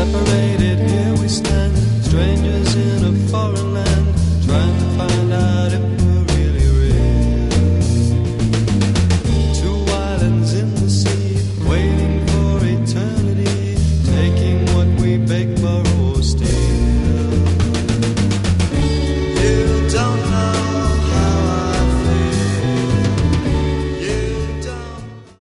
separated, here we stand, strangers in a foreign land.